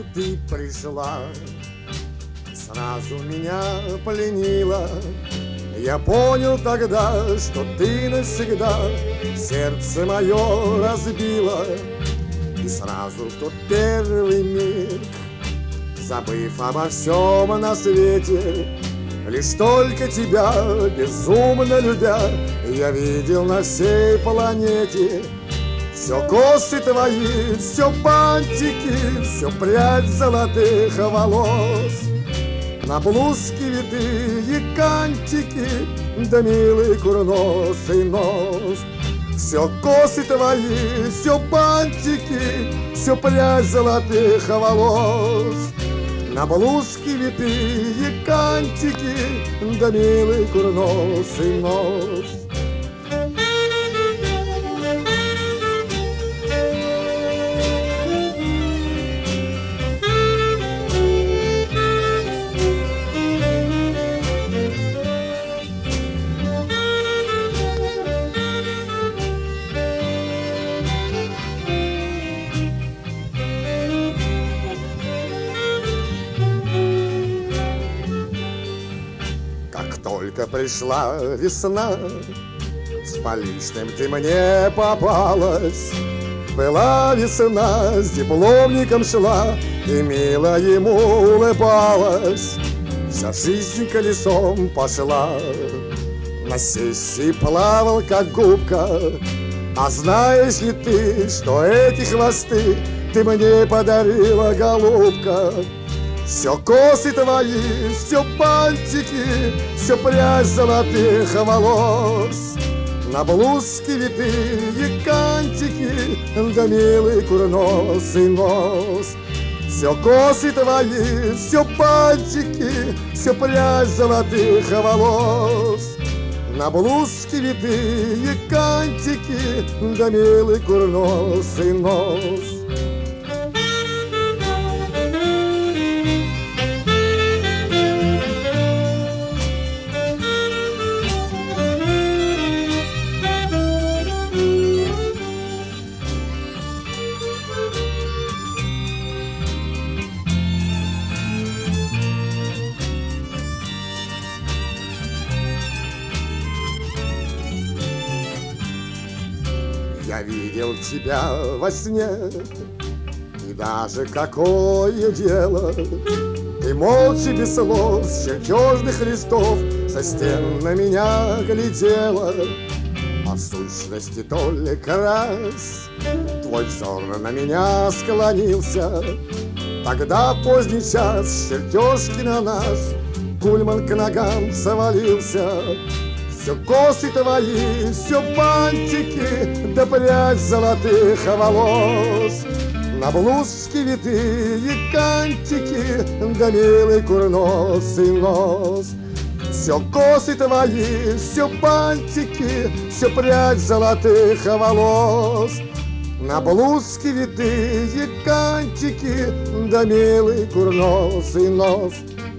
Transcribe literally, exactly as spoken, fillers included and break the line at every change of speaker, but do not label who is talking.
ты пришла, сразу меня пленила. Я понял тогда, что ты навсегда сердце мое разбила. И сразу в тот первый миг, забыв обо всем на свете, лишь только тебя, безумно любя, я видел на всей планете. Все косы твои, все бантики, все прядь золотых волос, на блузке витые кантики, да милый курносый нос. Все косы твои, все бантики, все прядь золотых волос, на блузке витые кантики, да милый курносый нос. Как только пришла весна, с поличным ты мне попалась. Была весна, с дипломником шла и мило ему улыбалась. Вся жизнь колесом пошла, на сессии плавал, как губка. А знаешь ли ты, что эти хвосты ты мне подарила, голубка? Все косы твои, все бантики, все прядь золотых волос, на блузке витые кантики, да милый курносый нос. Все косы твои, все бантики, все прядь золотых волос, на блузке витые кантики, да милый курносый нос. Я видел тебя во сне, и даже какое дело, ты молча без слов с чертежных листов со стен на меня глядела. А в сущности только раз твой взор на меня склонился. Тогда в поздний час чертежки на нас Кульман к ногам свалился. Все косы твои, все бантики, да прядь золотых волос, на блузке витые кантики, да милый курносый нос. Все косы твои, все бантики, все прядь золотых волос, на блузке витые кантики, да милый курносый нос.